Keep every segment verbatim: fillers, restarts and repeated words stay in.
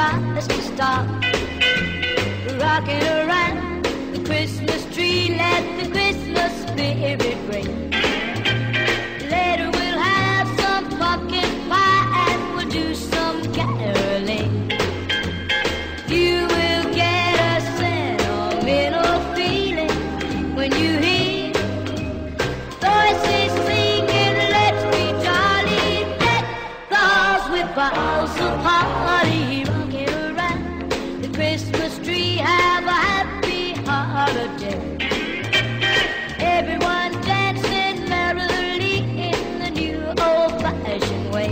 tries to stop rocking around the Christmas tree. Let the Christmas spirit ring. Later we'll have some pumpkin pie and we'll do some caroling. You will get a sentimental feeling when you hear voices singing, let's be jolly, deck the halls with boughs of holly, rocking around the Christmas tree. Have a happy holiday. Everyone dancing merrily in the new old-fashioned way.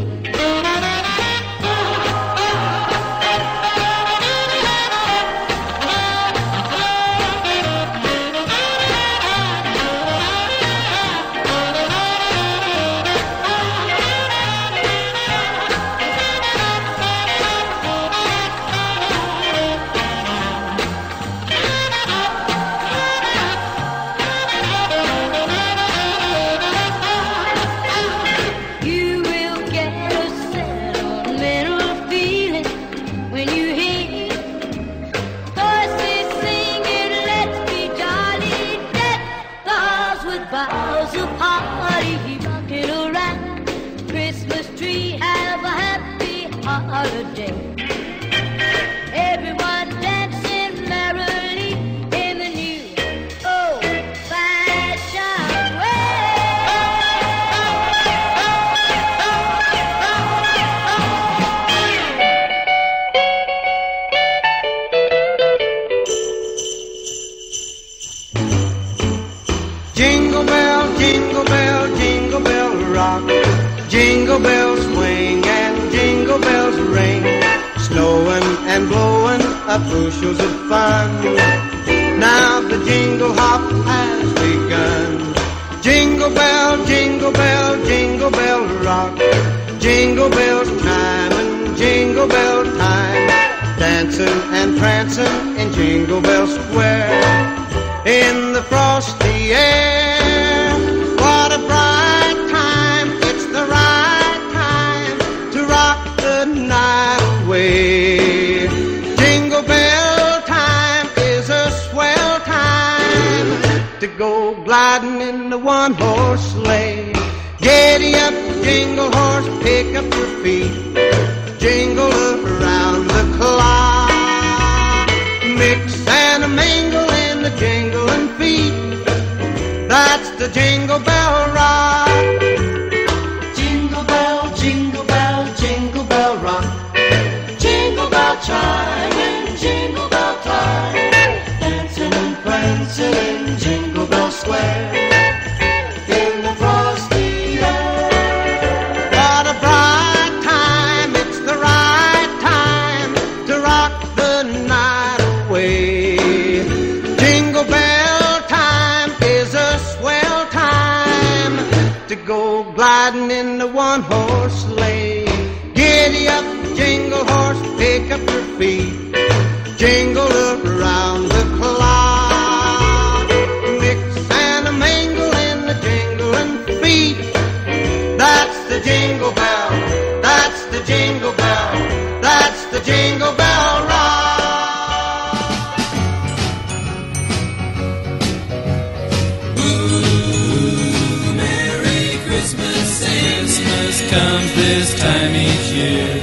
Boughs of holly, rocking around the Christmas tree. Have a happy holiday. Everyone dancing merrily in the new old-fashioned Jingle bell, jingle bell, jingle bell rock. Jingle bells swing and jingle bells ring. Snowing and blowing up bushels of fun. Now the jingle hop has begun. Jingle bell, jingle bell, jingle bell rock. Jingle bells chime and jingle bell time. Dancing and prancing in Jingle Bell Square. In the frosty air, what a bright time, it's the right time to rock the night away. Jingle bell time is a swell time to go gliding in the one-horse sleigh. Giddy up, jingle horse, pick up your feet, jingle around the clock. Mix and a mingle in the jingling feet. That's the Jingle Bell Rock. Jingle bell, jingle bell, jingle bell rock. Jingle bell chime and jingle bell time. Dancing and prancing in Jingle Bell Square. In the frosty air. What a bright time, it's the right time to rock the night away. Jingle bell time is a swell time to go gliding in the one-horse sleigh. Giddy up, jingle horse, pick up your feet, jingle around the clock. Mix and a mingle in the jingling feet. That's the jingle bell, that's the jingle bell, that's the Jingle Bell Rock. Christmas comes this time each year.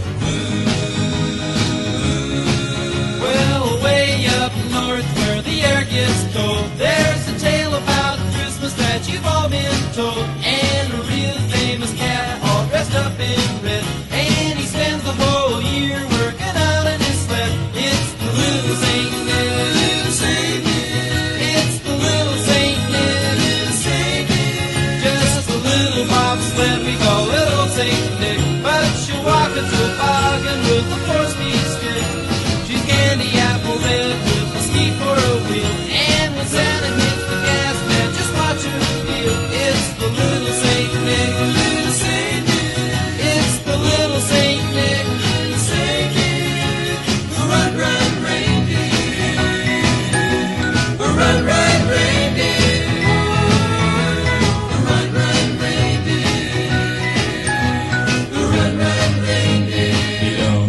Well, way up north where the air gets cold, there's a tale about Christmas that you've all been told. And a real famous cat all dressed up in red, and he spends the whole year working out in his sled. It's the little Saint Nick, little Saint Nick. It's the little Saint Nick, little Saint Nick. Just a little bobsled we call little Saint Nick, but she'll walk into a bargain with a four-speed stick. She's candy apple red with a ski for a wheel, and when Santa hits the gas, man, just watch her feel. It's the little Saint Nick, little Saint Nick. It's the little Saint Nick, little Saint Nick. Run, run, reindeer. Run, run, reindeer. Run, run, reindeer. Run, run, reindeer. You don't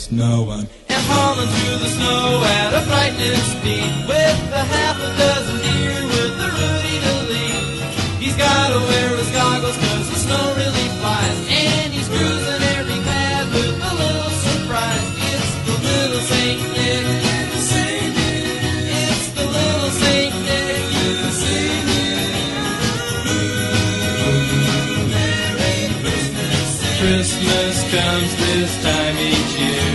snowing. And hauling through the snow at a frightening speed, with a half a dozen deer with the Rudy to lead. He's gotta wear his goggles cause the snow really flies, and he's cruising every pad with a little surprise. It's the little Saint Nick. It's the little Saint Nick. Christmas comes this time each year.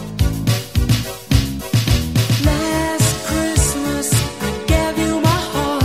Last Christmas I gave you my heart.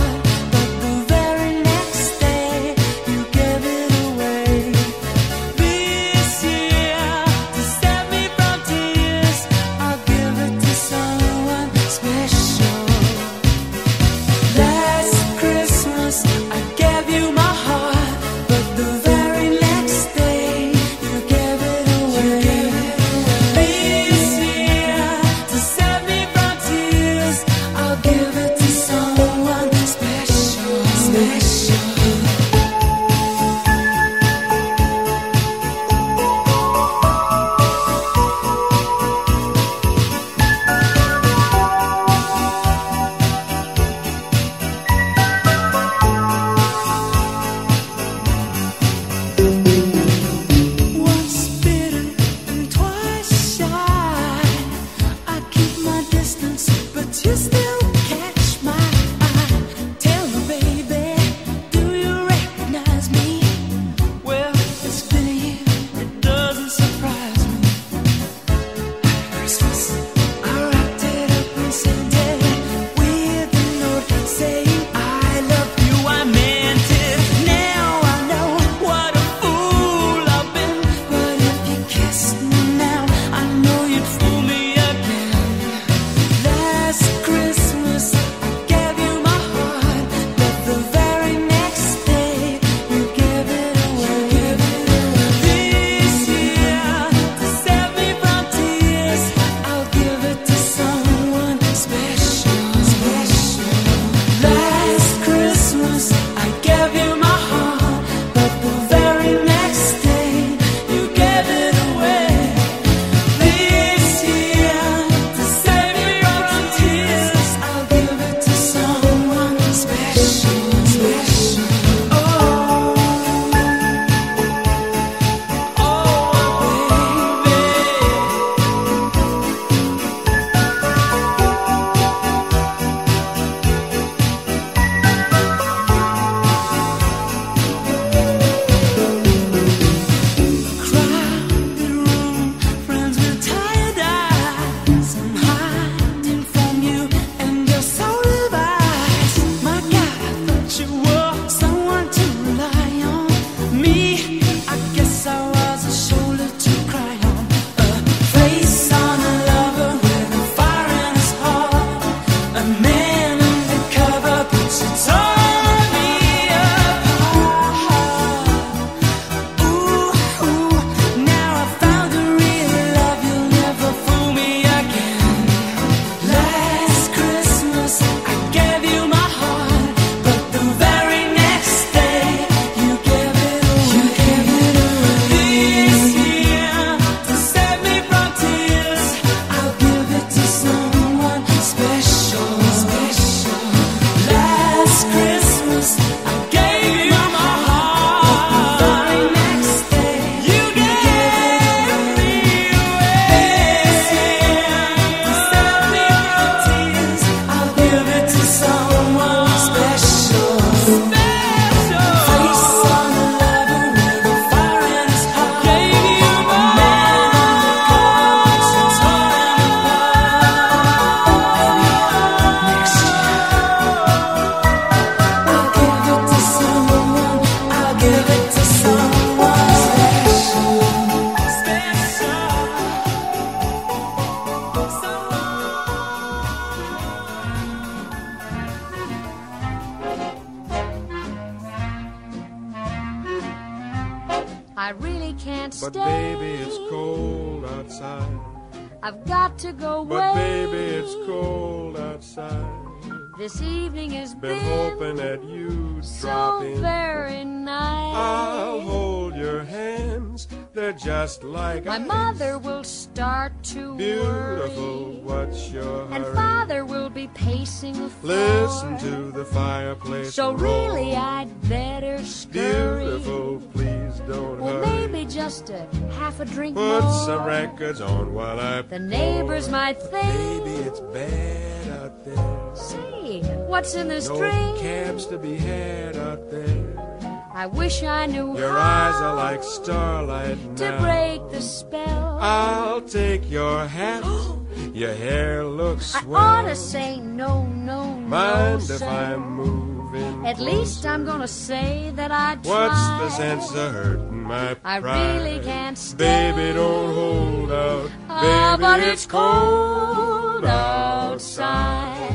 can't But stay. baby, it's cold outside. I've got to go away. But baby, it's cold outside. This evening has Been been hoping that you'd drop so in. very nice. I'll hold your hands. They're just like My ice. mother will start to Beautiful, worry, what's your and hurry? Father will be pacing the floor. Listen to the fireplace So roar. really I'd better scurry. Beautiful, please don't Well, hurry. maybe just a half a drink Put more. some records on while I The neighbors pour. might think, Baby, it's bad out there. say, what's in this No drink? cabs to be had out there. I wish I knew Your how eyes are like starlight to now. break the spell. I'll take your hat. Your hair looks I swell. ought to say no, no, Mind no, if sir. I'm moving? At least I'm gonna say that I tried. What's the sense of hurting my I pride? really can't stay. Baby, don't hold out. Ah, Baby, but it's it's cold cold outside.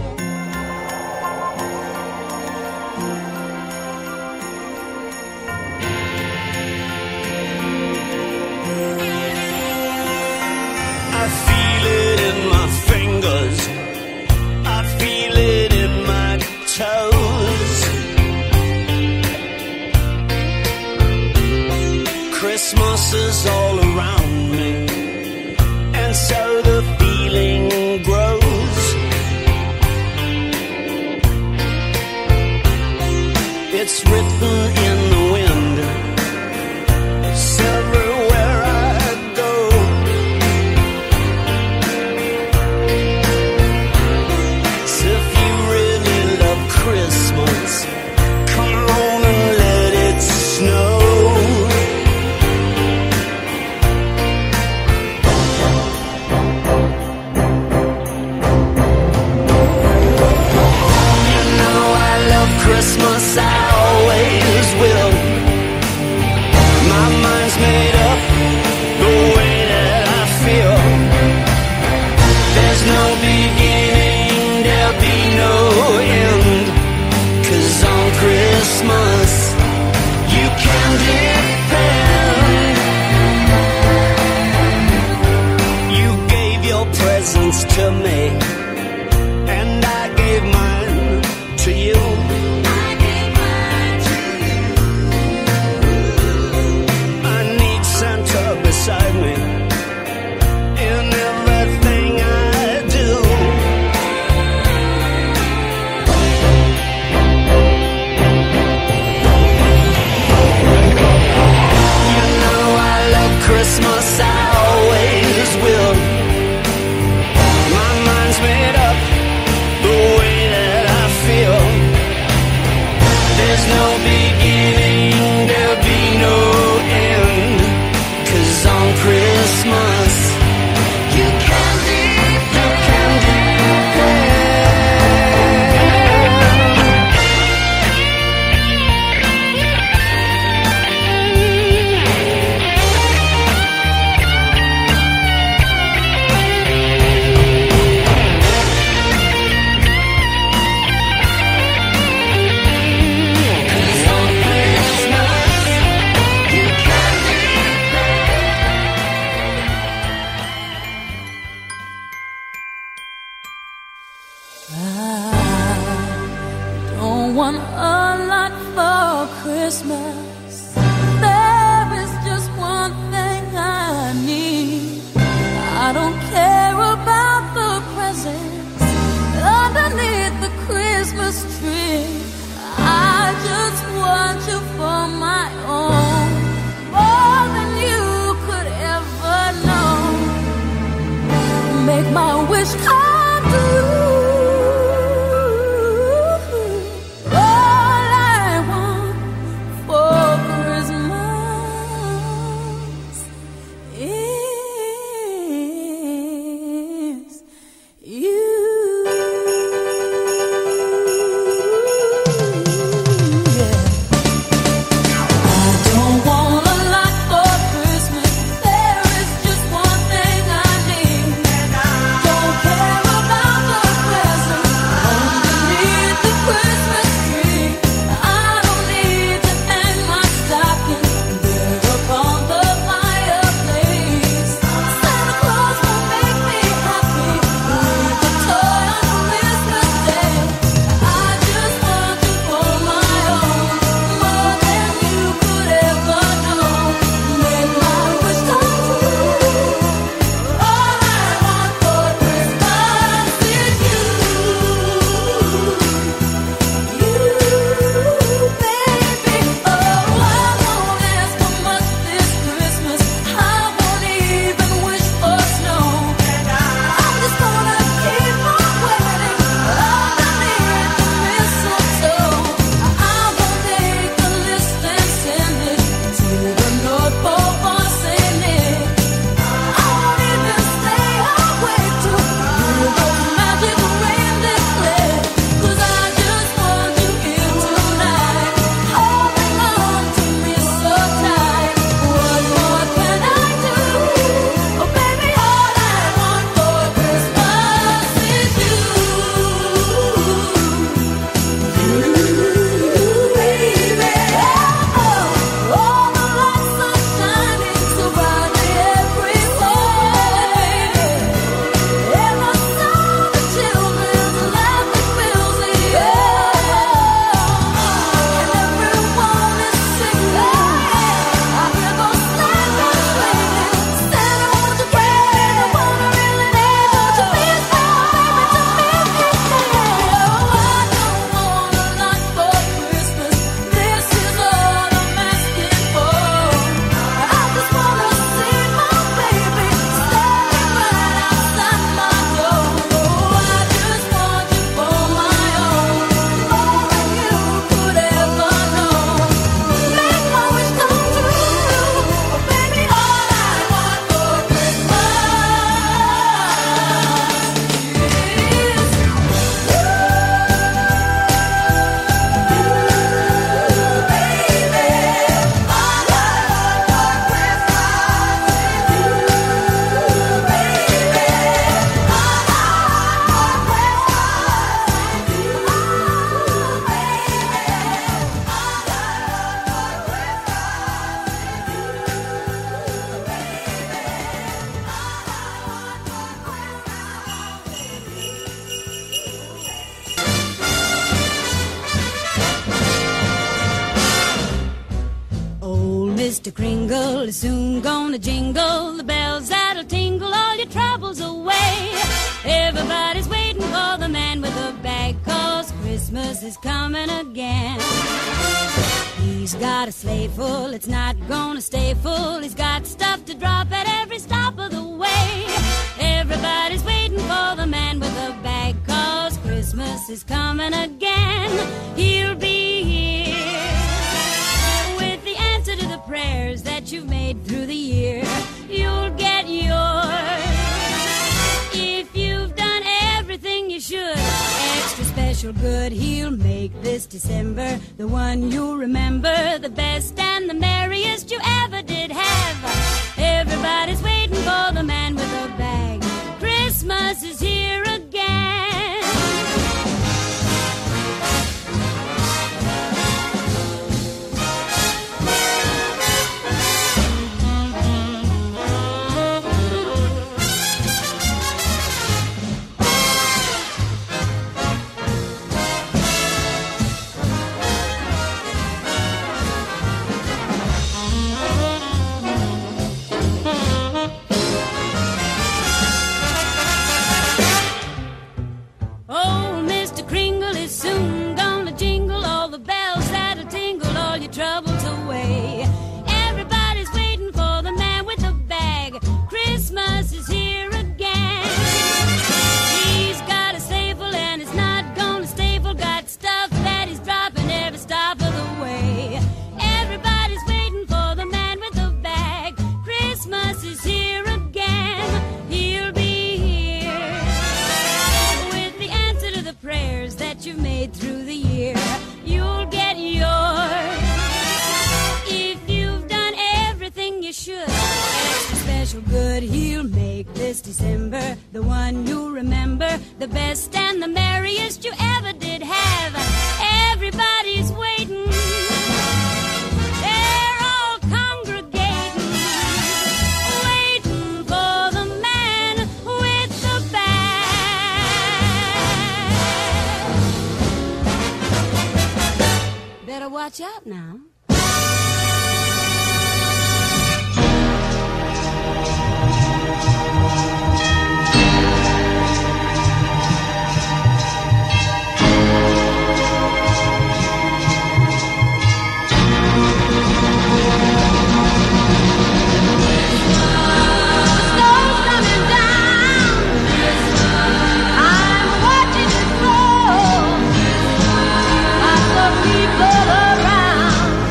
I feel it in my fingers, I feel it in my toes. Christmas is all around me, and so the feeling grows. It's written in the wind, it's everywhere I go. If you really love Christmas, come on and let it snow. You know I love Christmas, I always will. My mind's made up the way that I feel. There's no beginning, there'll be no end. 'Cause on Christmas you can depend. You gave your presents to me, and I gave mine to you. I gave mine to you. I need Santa beside me in everything I do. You know I love Christmas, I always will. My mind's made up the way that I feel. There's no beginning, there'll be no end. 'Cause on Christmas you can depend. You can depend. Don't want a lot for Christmas. There is just one thing I need. I don't care about the presents underneath the Christmas tree. I just want you for my own, more than you could ever know. Make my wish come true. All I want for Christmas is you. Mister Kringle is soon gonna jingle the bells that'll tingle all your troubles away. Everybody's waiting for the man with the bag, 'cause Christmas is coming again. He's got a sleigh full, it's not gonna stay full. He's got stuff to drop at every stop of the way. Everybody's waiting for the man with the bag, 'cause Christmas is coming again. He'll be here with the answer to the prayers that you've made through the year. You'll get yours if you've done everything you should. Extra special good he'll make this December, the one you'll remember, the best and the merriest you ever did have. Everybody's waiting for the man with the bag. Christmas is here again. Oh, Mister Kringle is soon gonna jingle all the bells that'll tingle all your troubles away. Everybody's waiting for the man with the bag. Christmas is here again. He's got a sleigh full and it's not gonna stay full. Got stuff that he's dropping every stop of the way. Everybody's waiting for the man with the bag. Christmas is here again. He'll be here with the answer to the prayers that you've made through the year. You'll get yours if you've done everything you should. Extra special good he'll make this December, the one you'll remember, the best and the merriest you ever did have. Everybody's waiting, they're all congregating, waiting for the man with the bag. Better watch out now. Snow's coming down. I'm watching it fall. Lots of people around.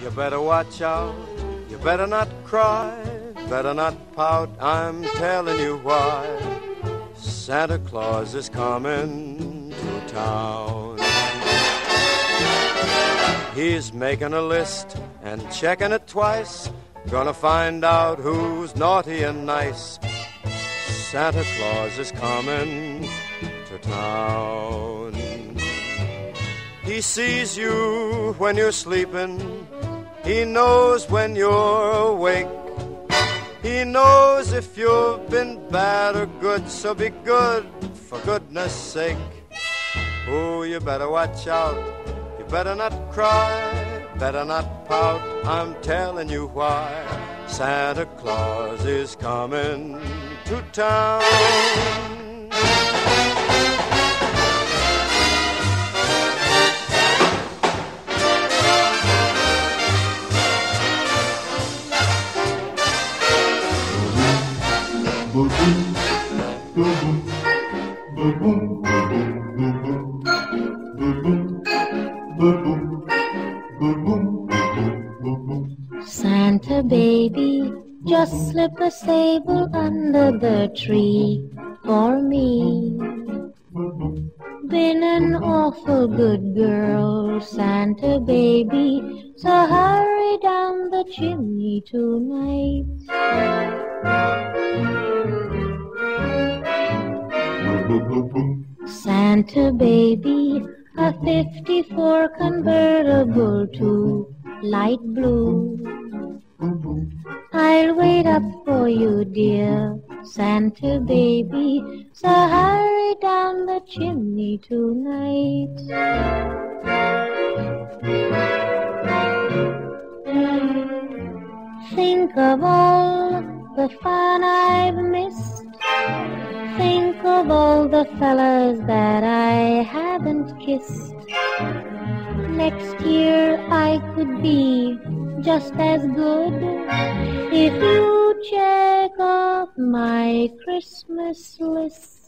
You better watch out, you better not cry, better not pout, I'm telling you why. Santa Claus is coming to town. He's making a list and checking it twice, gonna find out who's naughty and nice. Santa Claus is coming to town. He sees you when you're sleeping, he knows when you're awake, he knows if you've been bad or good, so be good for goodness sake. Oh, you better watch out, you better not cry, better not pout, I'm telling you why. Santa Claus is coming to town. Santa baby, just slip a sable under the tree for me. Been an awful good girl, Santa baby, so hurry down the chimney tonight. Santa baby, a fifty-four convertible to light blue. I'll wait up for you, dear Santa baby, so hurry down the chimney tonight. Think of all the fun I've missed. Think of all the fellas that I haven't kissed. Next year I could be just as good if you check off my Christmas list.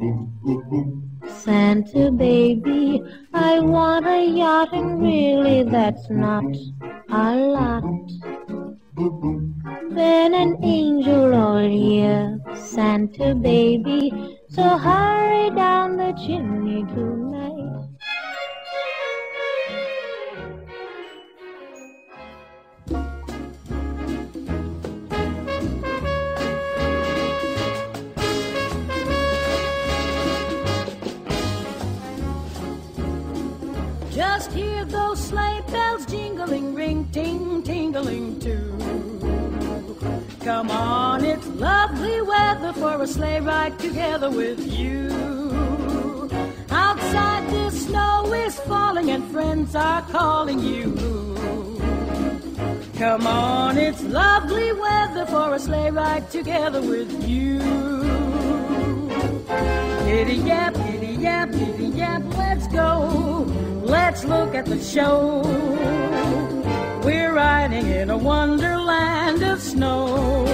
Santa baby, I want a yacht, and really that's not a lot. Been an angel all year, Santa baby, so hurry down the chimney tonight. Just hear those sleigh bells jingling, ring, ting, tingling too. Come on, it's lovely weather for a sleigh ride together with you. Outside the snow is falling and friends are calling you. Come on, it's lovely weather for a sleigh ride together with you. Giddy yap, giddy yap, giddy yap, let's go. Let's look at the show. We're riding in a wonderland of snow.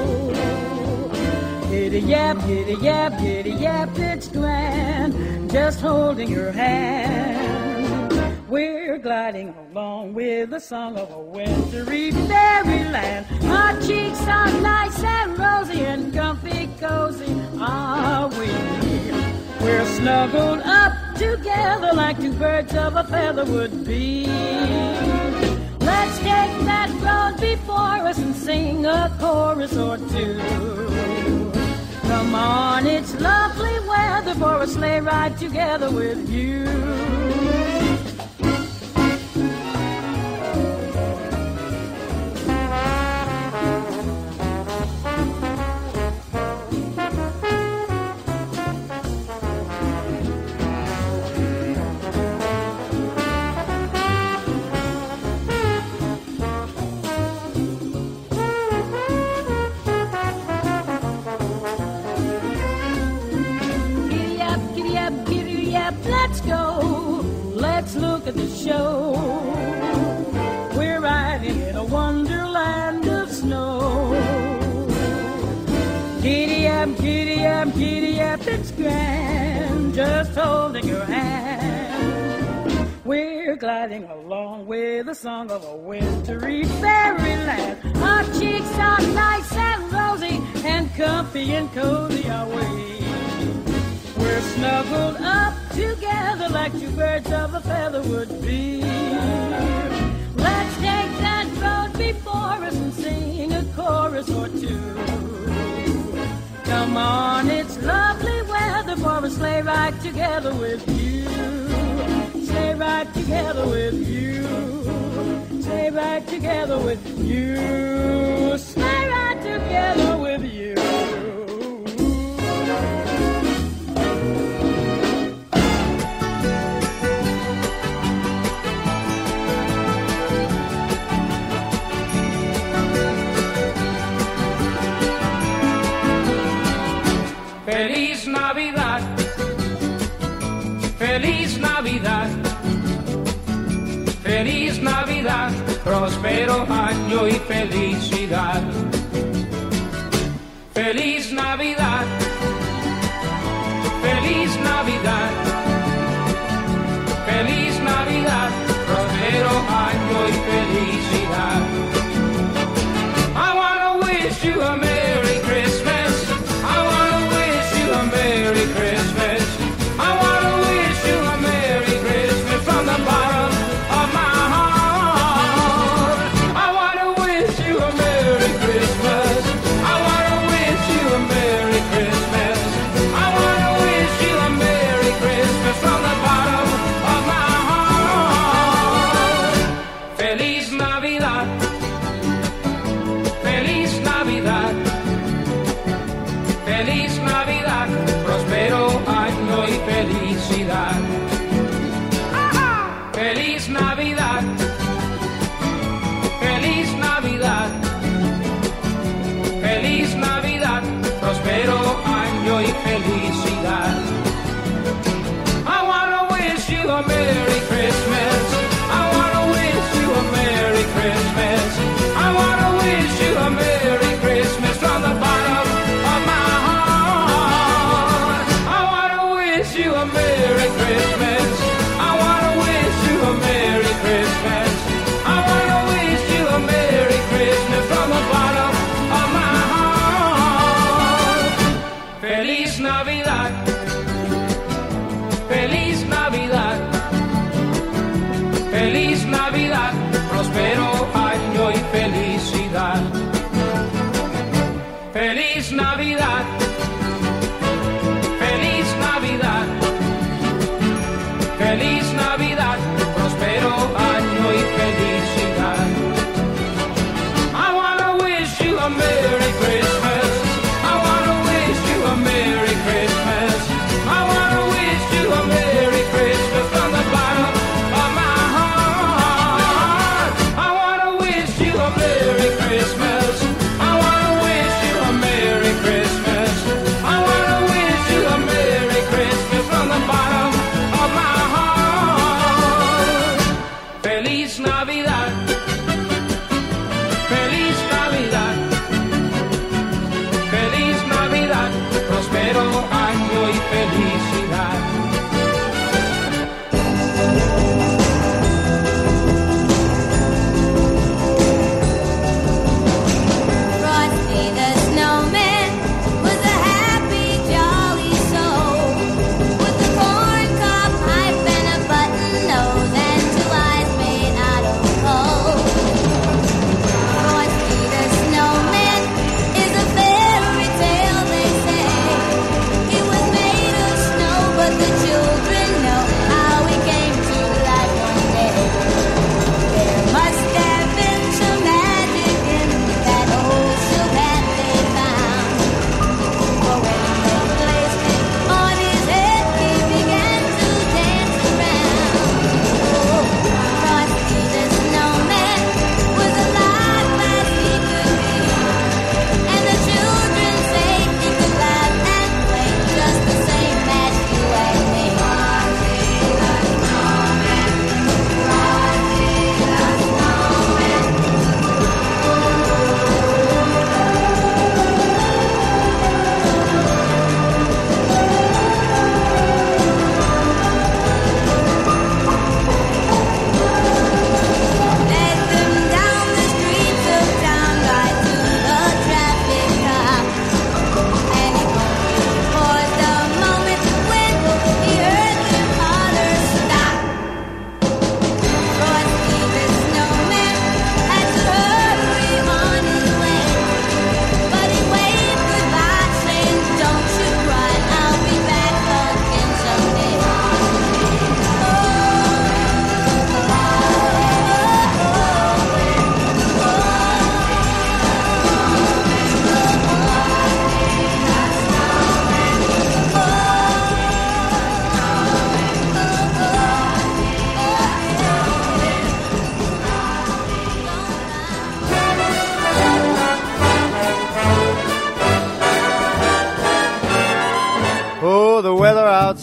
Giddy yap, giddy yap, giddy yap, it's grand, just holding your hand. We're gliding along with the song of a wintry fairyland. Our cheeks are nice and rosy and comfy cozy, are we? We're snuggled up together like two birds of a feather would be. Let's take that road before us and sing a chorus or two. Come on, it's lovely weather for a sleigh ride together with you. Let's go, let's look at the show. We're riding in a wonderland of snow. Giddy up, giddy up, giddy up, it's grand, just holding your hand. We're we're gliding along with a song of a wintry fairyland. Our cheeks are nice and rosy and comfy and cozy our way. We're snuggled up together like two birds of a feather would be. Let's take that road before us and sing a chorus or two. Come on, it's lovely weather for a sleigh ride together with you. Sleigh ride together with you. Sleigh ride together with you. Sleigh ride together with you. Feliz Navidad, Feliz Navidad, Feliz Navidad, próspero año y felicidad. Feliz Navidad, Feliz Navidad, Feliz Navidad, próspero año y felicidad. I wanna wish you a Merry Christmas. I wanna a Merry Christmas. I want to wish you a Merry Christmas from the bottom of my heart. I want to wish you a Merry Christmas. I want to wish you a Merry Christmas. I want to wish you a Merry Christmas from the bottom of my heart. Feliz Navidad. Feliz Navidad. Feliz Navidad, próspero año y felicidad. Feliz Navidad, Feliz Navidad, Feliz Navidad, próspero año y felicidad. I wanna wish you a Merry Christmas. I wanna wish you a Merry Christmas. I wanna wish you a Merry Christmas from the bottom of my heart. I wanna wish you a Merry Christmas. I wanna wish you a Merry Christmas. I wanna wish you a Merry Christmas from the bottom of my heart. Feliz Navidad.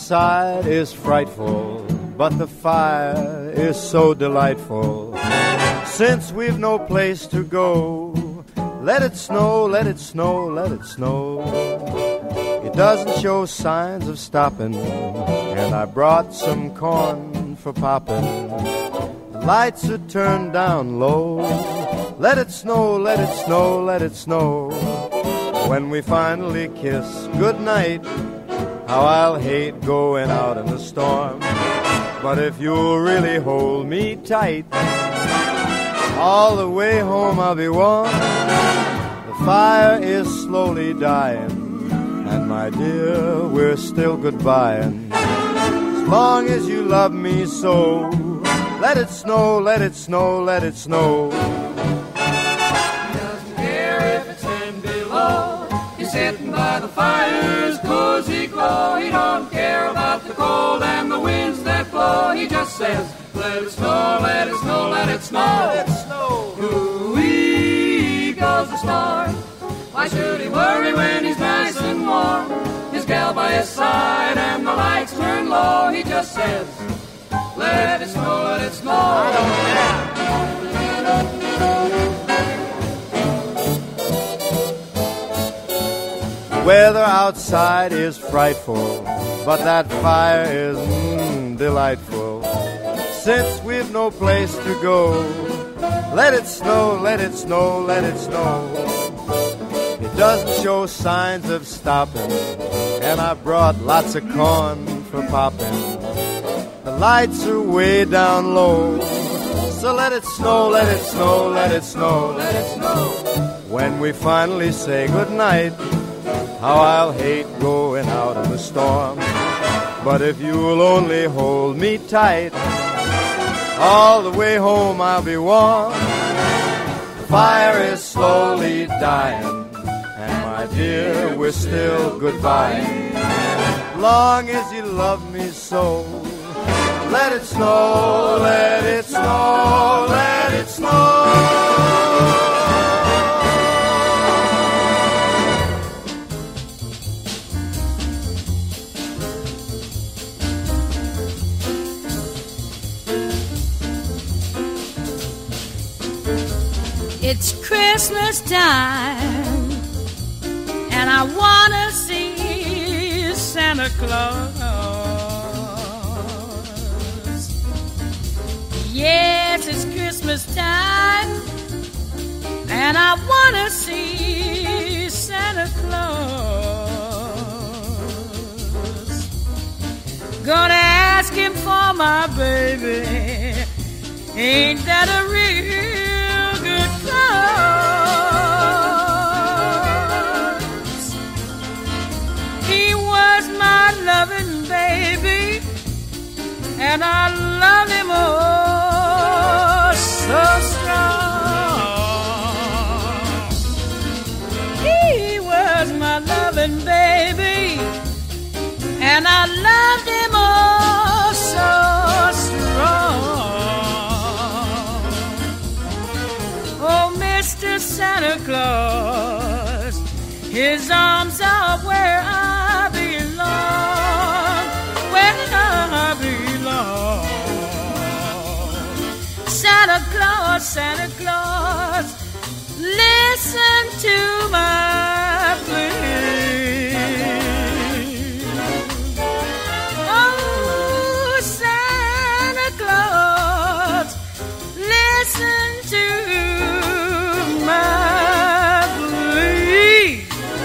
outside is frightful, but the fire is so delightful. Since we've no place to go, let it snow, let it snow, let it snow. It doesn't show signs of stopping, and I brought some corn for popping. The lights are turned down low. Let it snow, let it snow, let it snow. When we finally kiss goodnight, how I'll hate going out in the storm. But if you'll really hold me tight, all the way home I'll be warm. The fire is slowly dying, and my dear, we're still goodbying. As long as you love me so, let it snow, let it snow, let it snow. He doesn't care if it's ten below. He's sitting by the fire's cozy glow. He don't care about the cold and the winds that blow. He just says, let it snow, let it snow, let it snow. Let it snow. Ooh-wee goes the star. Why should he worry when he's nice and warm? His gal by his side and the lights turn low. He just says, let it snow, let it snow. I don't care. The weather outside is frightful, but that fire is mm, delightful. Since we've no place to go, let it snow, let it snow, let it snow. It doesn't show signs of stopping, and I brought lots of corn for popping. The lights are way down low, so let it snow, let it snow, let it snow, let it snow. When we finally say goodnight, how I'll hate going out in the storm. But if you'll only hold me tight, all the way home I'll be warm. The fire is slowly dying, and my dear, we're still goodbye. Long as you love me so, let it snow, let it snow, let it snow. It's Christmas time, and I wanna see Santa Claus. Yes, it's Christmas time, and I wanna see Santa Claus. Gonna ask him for my baby. Ain't that a real good cause? He was my loving baby, and I love him oh so strong. He was my loving baby, and I loved him oh so strong. Oh, Mister Santa Claus, his arms are where I belong, where I belong. Santa Claus, Santa Claus, listen to my plea. Oh, Santa Claus, listen to my plea.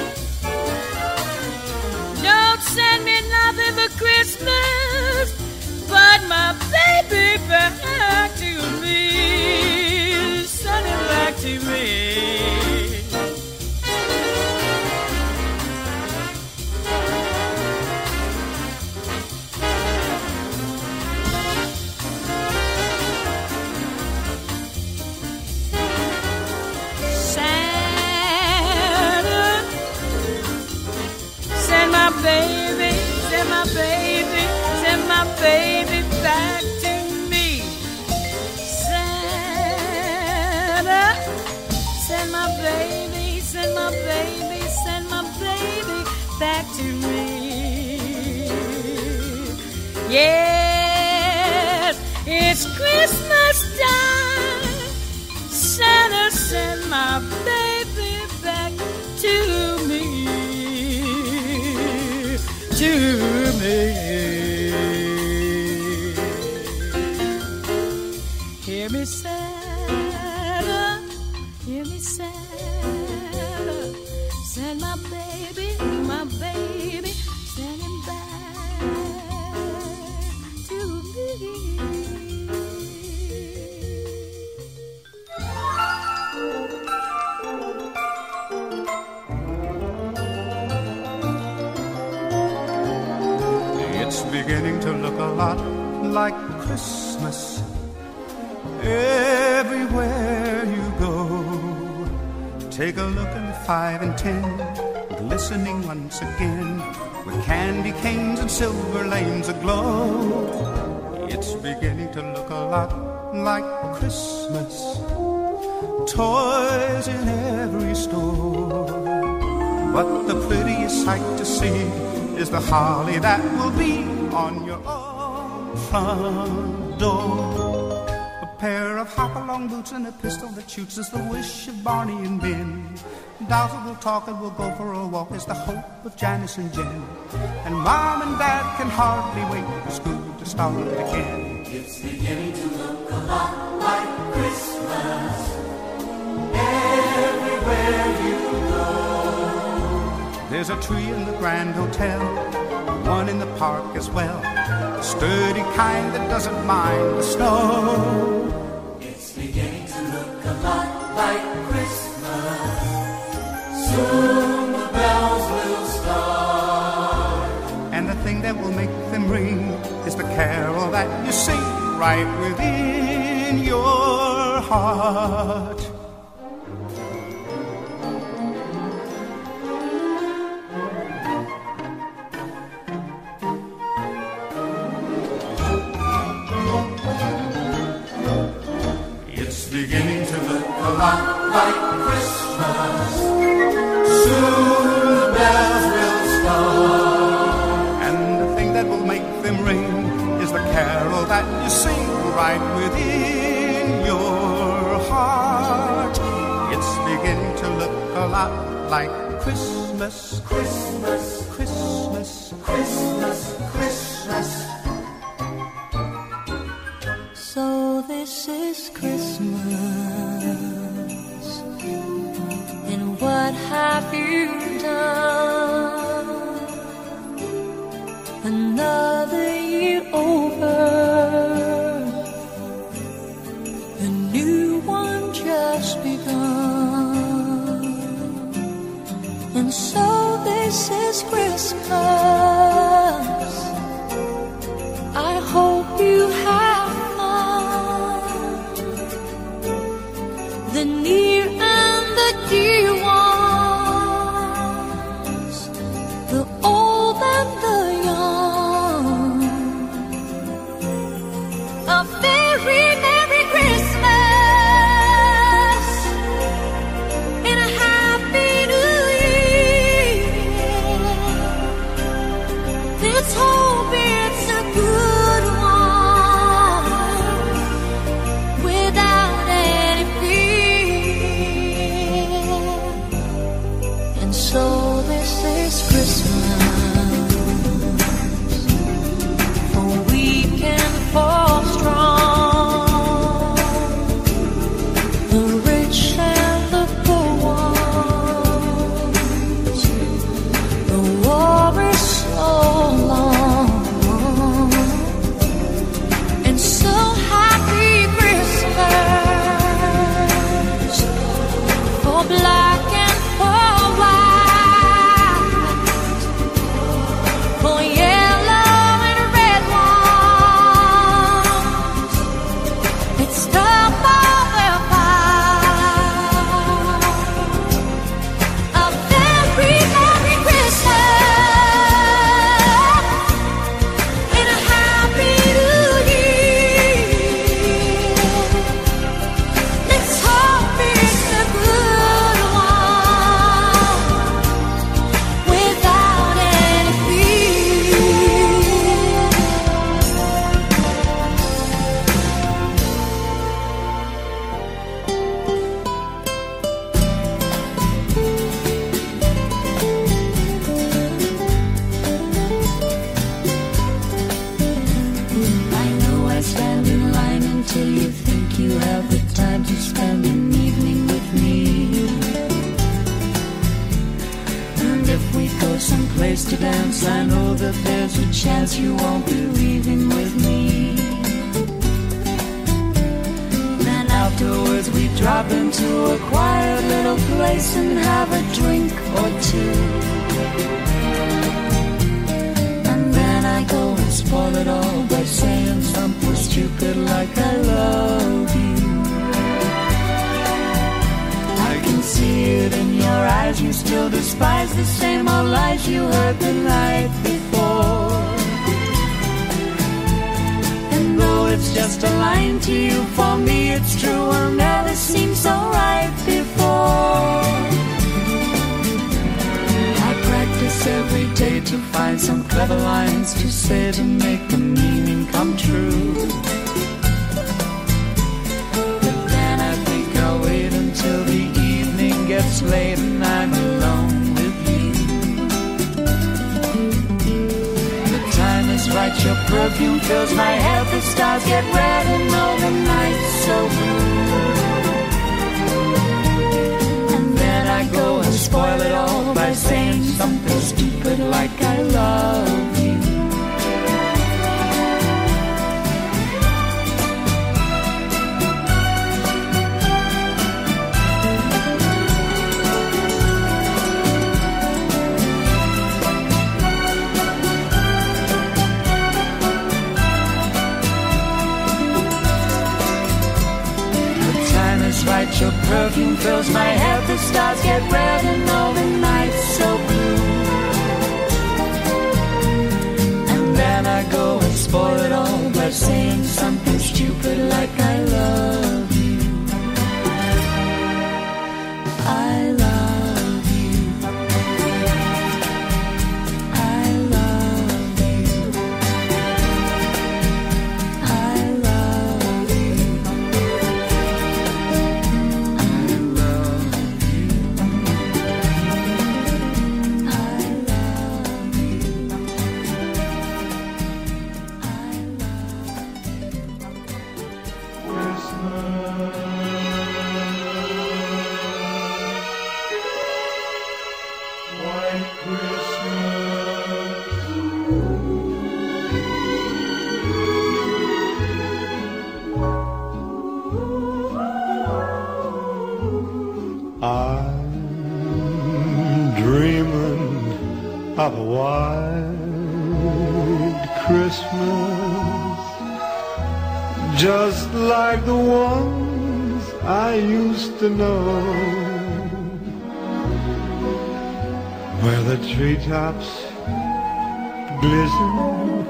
Don't send me nothing for Christmas but my baby back to me. Send him back to me. Send my baby, send my baby, send my baby back to me. Santa, Yes, it's Christmas time. Santa sent my baby back to me, to me. Hear me, Santa, hear me, Santa. Send my baby, my baby, send him back to me. It's beginning to look a lot like Christmas everywhere you go. Take a look at the five and ten, glistening once again, with candy canes and silver lanes aglow. It's beginning to look a lot like Christmas, toys in every store. But the prettiest sight to see is the holly that will be on your own front door. A pair of hop-along boots and a pistol that shoots is the wish of Barney and Ben. Dolls will talk and we'll go for a walk is the hope of Janice and Jen. And Mom and Dad can hardly wait for school to start again. It's beginning to look a lot like Christmas everywhere you go. There's a tree in the Grand Hotel, one in the park as well, a sturdy kind that doesn't mind the snow. It's beginning to look a lot like Christmas. Soon the bells will start. And the thing that will make them ring is the carol that you sing right within your heart. Beginning to look a lot like Christmas. Soon the bells will start. And the thing that will make them ring is the carol that you sing right within your heart. It's beginning to look a lot like Christmas. Christmas, Christmas, Christmas, Christmas. So this is Christmas, and what have you done? Another year over, a new one just begun, and so this is Christmas. I hope you have the near and the dear ones, the old and the young. A very Merry Christmas and a Happy New Year. Let's hope it's a good one without any fear. place to dance. I know that there's a chance you won't be leaving with me. Then afterwards we drop into a quiet little place and have a drink or two. And then I go and spoil it all by saying something stupid like I love you. I can see it in your eyes, you still despise the same old lies you heard the night before. And though it's just a line to you, for me it's true, will never seem so right before. I practice every day to find some clever lines to say to make the meaning come true. But then I think I'll wait until the evening gets late and I'm alone with you. The time is right, your perfume fills my head, the stars get red and all the night's so blue. And then I go and spoil it all by saying something stupid like I love you. Right, your perfume fills my head, the stars get red and all the night's so blue. And then I go and spoil it all by saying something stupid like I love you. I love you. I love you. I love you. Of a white Christmas, just like the ones I used to know, where the treetops glisten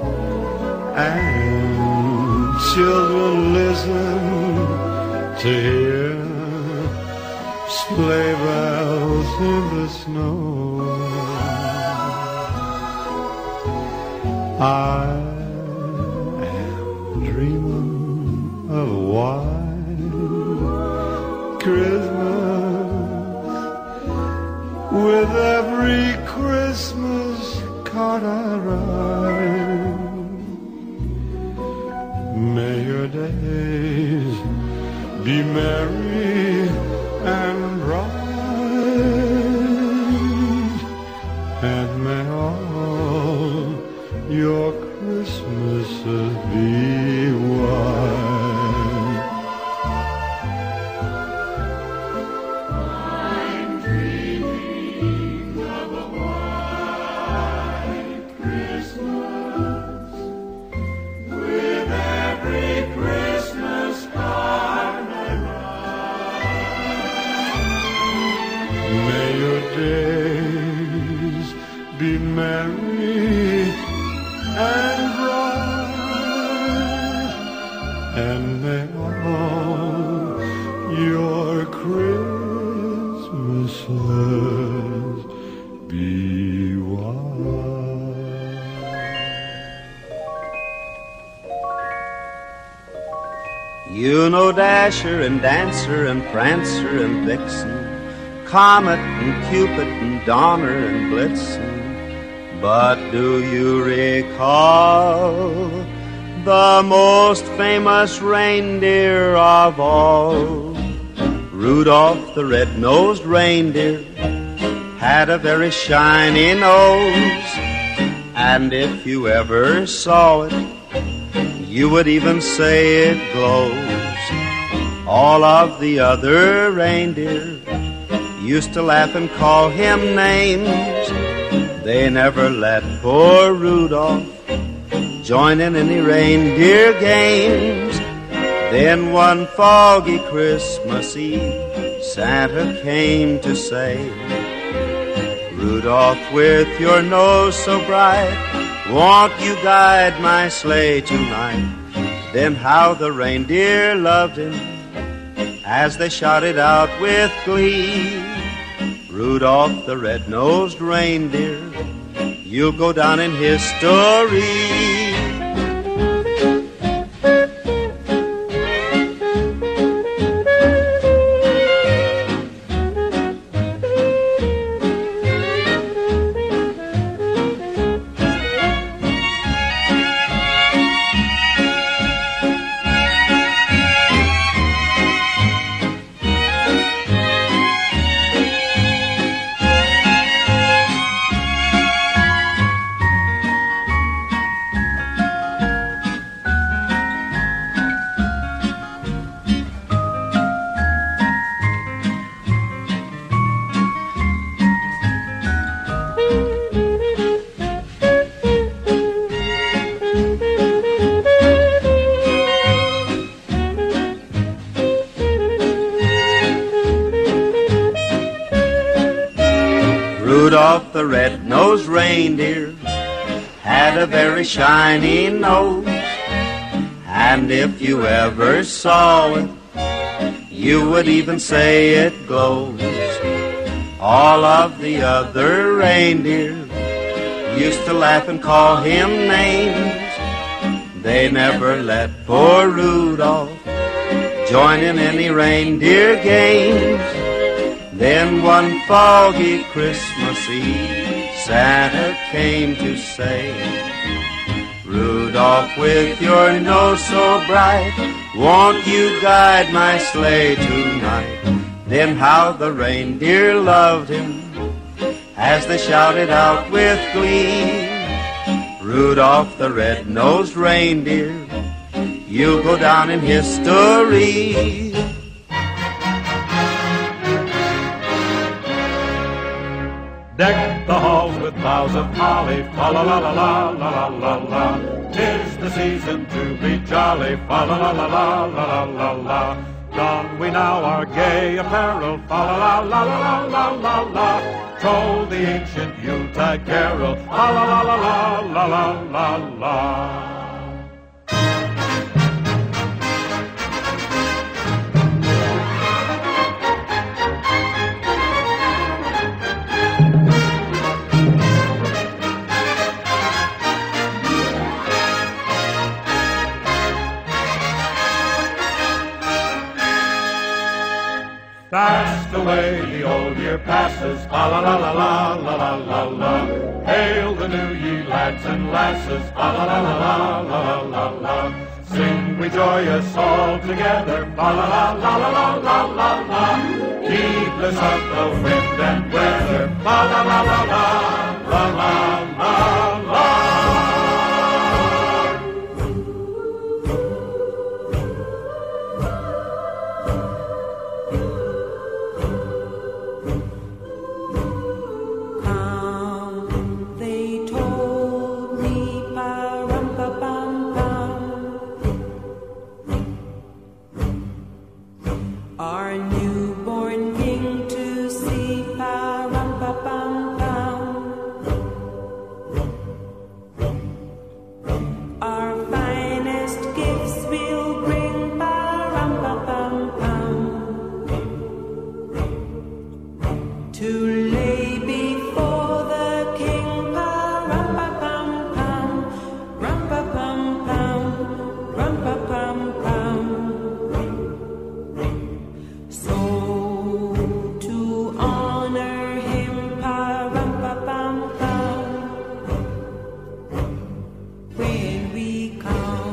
and children listen to hear sleigh bells in the snow. I am dreaming of a white Christmas, with every Christmas card I write. May your days be merry and bright, and may all your Christmases be white. I'm dreaming of a white Christmas, with every Christmas card I write. May your days be merry and bright, and may all your Christmases be white. You know Dasher and Dancer and Prancer and Vixen, Comet and Cupid and Donner and Blitzen. But do you recall the most famous reindeer of all? Rudolph the red-nosed reindeer had a very shiny nose, and if you ever saw it, you would even say it glows. All of the other reindeer used to laugh and call him names. They never let poor Rudolph join in any reindeer games. Then one foggy Christmas Eve, Santa came to say, Rudolph, with your nose so bright, won't you guide my sleigh tonight? Then how the reindeer loved him as they shouted out with glee, Rudolph the red-nosed reindeer, you'll go down in history. Rudolph the red-nosed reindeer had a very shiny nose, and if you ever saw it, you would even say it glows. All of the other reindeer used to laugh and call him names. They never let poor Rudolph join in any reindeer games. Then one foggy Christmas Eve, Santa came to say, Rudolph, with your nose so bright, won't you guide my sleigh tonight? Then how the reindeer loved him as they shouted out with glee, Rudolph the red-nosed reindeer, you'll go down in history. Deck the halls with boughs of holly, fa la la la la la la la la. 'Tis the season to be jolly, fa la la la la la la la. Don we now our gay apparel, fa la la la la la la la. Troll the ancient Yuletide carol, fa la la la la la la la la. Fast away the old year passes, fa la la la la la la la la. Hail the new ye lads and lasses, fa la la la la la la la la. Sing we joyous all together, fa la la la la la la la la. Heedless of the wind and weather, fa la la la la la la la la. Our newborn king to see, pa-rum-pa-pum-pum. Our finest gifts we'll bring, pa-rum-pa-pum-pum. To lay before the king, pa-rum-pa-pum-pum. Rum-pa-pum-pum, rum-pa-pum-pum. So to honor him, pa-rum-pa-pum-pum, when we come.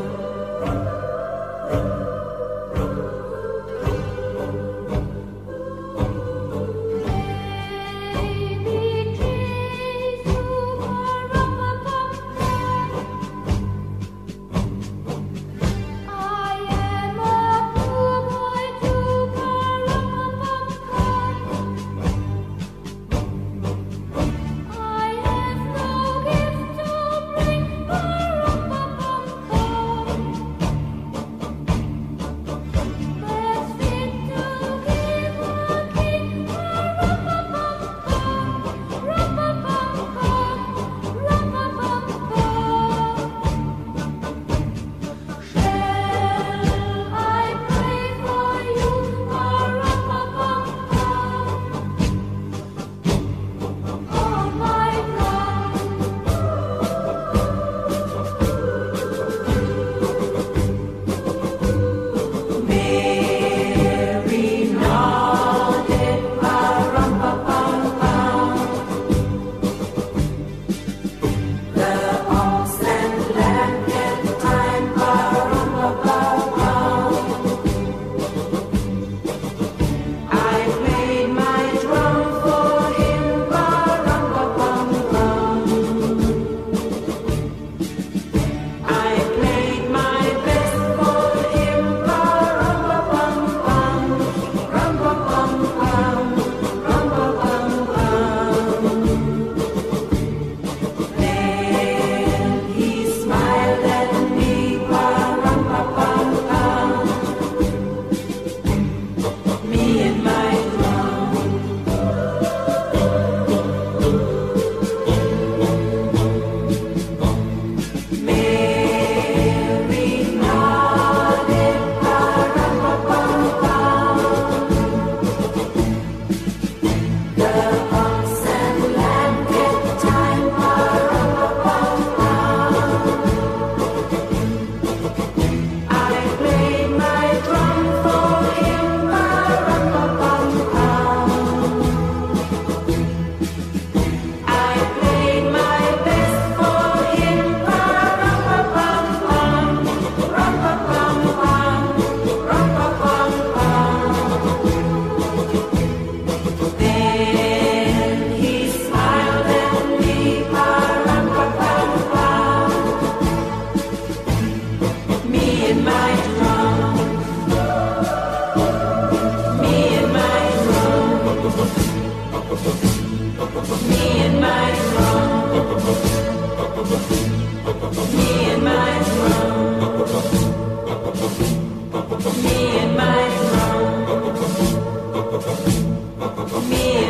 Me